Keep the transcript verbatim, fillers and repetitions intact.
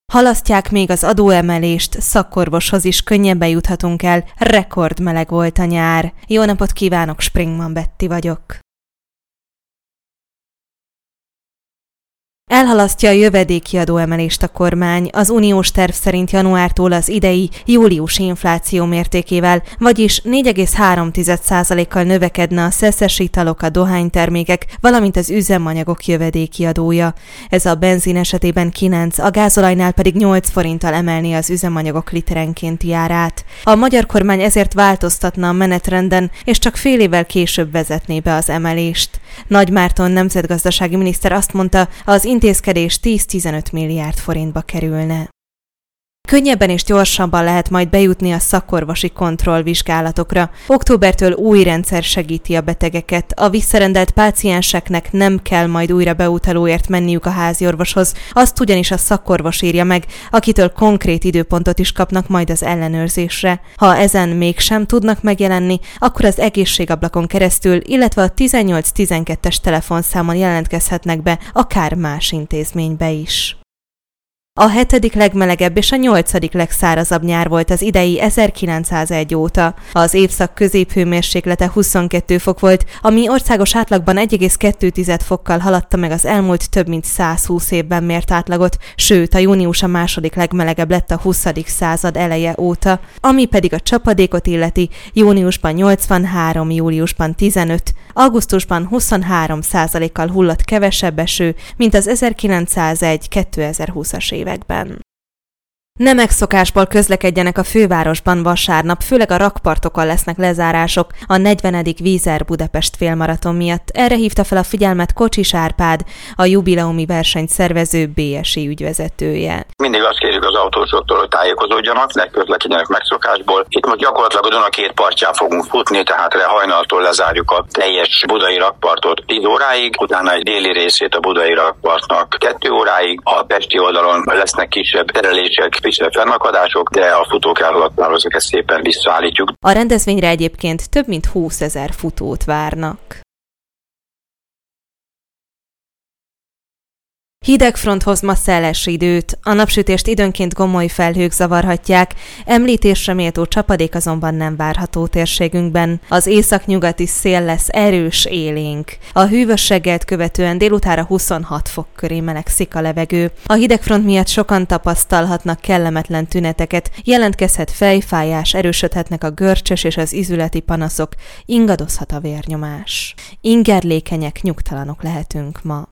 Halasztják még az adóemelést, szakorvoshoz is könnyebben juthatunk el, rekordmeleg volt a nyár. Jó napot kívánok, Springman Betti vagyok. Elhalasztja a jövedéki adóemelést a kormány, az uniós terv szerint januártól az idei júliusi infláció mértékével, vagyis négy egész három százalékkal növekedne a szeszes italok, a dohánytermékek, valamint az üzemanyagok jövedéki adója. Ez a benzin esetében kilenc, a gázolajnál pedig nyolc forinttal emelni az üzemanyagok literenkénti árát. A magyar kormány ezért változtatna a menetrenden, és csak fél évvel később vezetné be az emelést. Nagy Márton nemzetgazdasági miniszter azt mondta, az intézkedés tíz-tizenöt milliárd forintba kerülne. Könnyebben és gyorsabban lehet majd bejutni a szakorvosi kontrollvizsgálatokra. Októbertől új rendszer segíti a betegeket. A visszarendelt pácienseknek nem kell majd újra beutalóért menniük a háziorvoshoz, azt ugyanis a szakorvos írja meg, akitől konkrét időpontot is kapnak majd az ellenőrzésre. Ha ezen mégsem tudnak megjelenni, akkor az egészségablakon keresztül, illetve a tizennyolc tizenkettes telefonszámon jelentkezhetnek be akár más intézménybe is. A hetedik legmelegebb és a nyolcadik legszárazabb nyár volt az idei ezerkilencszázegy óta. Az évszak középhőmérséklete huszonkettő fok volt, ami országos átlagban egy egész kettő fokkal haladta meg az elmúlt több mint százhúsz évben mért átlagot, sőt a június a második legmelegebb lett a huszadik század eleje óta. Ami pedig a csapadékot illeti, júniusban nyolcvanhárom, júliusban tizenöt, augusztusban huszonhárom százalékkal hullott kevesebb eső, mint az ezerkilencszázegy kétezer-húszas években. Nem megszokásból közlekedjenek a fővárosban vasárnap, főleg a rakpartokon lesznek lezárások a negyvenedik Vízer Budapest félmaraton miatt. Erre hívta fel a figyelmet Kocsis Árpád, a jubileumi versenyt szervező bé es i ügyvezetője. Mindig azt kérjük az autósoktól, hogy tájékozódjanak, ne közlekedjenek megszokásból. Itt most gyakorlatilag a Duna két partján fogunk futni, tehát hajnaltól lezárjuk a teljes budai rakpartot tíz óráig, utána egy déli részét a budai rakpartnak kettő óráig, a pesti oldalon lesznek kisebb terelések, kisebb fennakadások, de a futók elhaladtáról ezeket szépen visszaállítjuk. A rendezvényre egyébként több mint húszezer futót várnak. Hideg front hoz ma szeles időt, a napsütést időnként gomoly felhők zavarhatják, említésre méltó csapadék azonban nem várható térségünkben. Az északnyugati szél lesz erős, élénk. A hűvös reggelt követően délutánra huszonhat fok köré melegszik a levegő. A hidegfront miatt sokan tapasztalhatnak kellemetlen tüneteket, jelentkezhet fejfájás, erősödhetnek a görcsös és az ízületi panaszok, ingadozhat a vérnyomás. Ingerlékenyek, nyugtalanok lehetünk ma.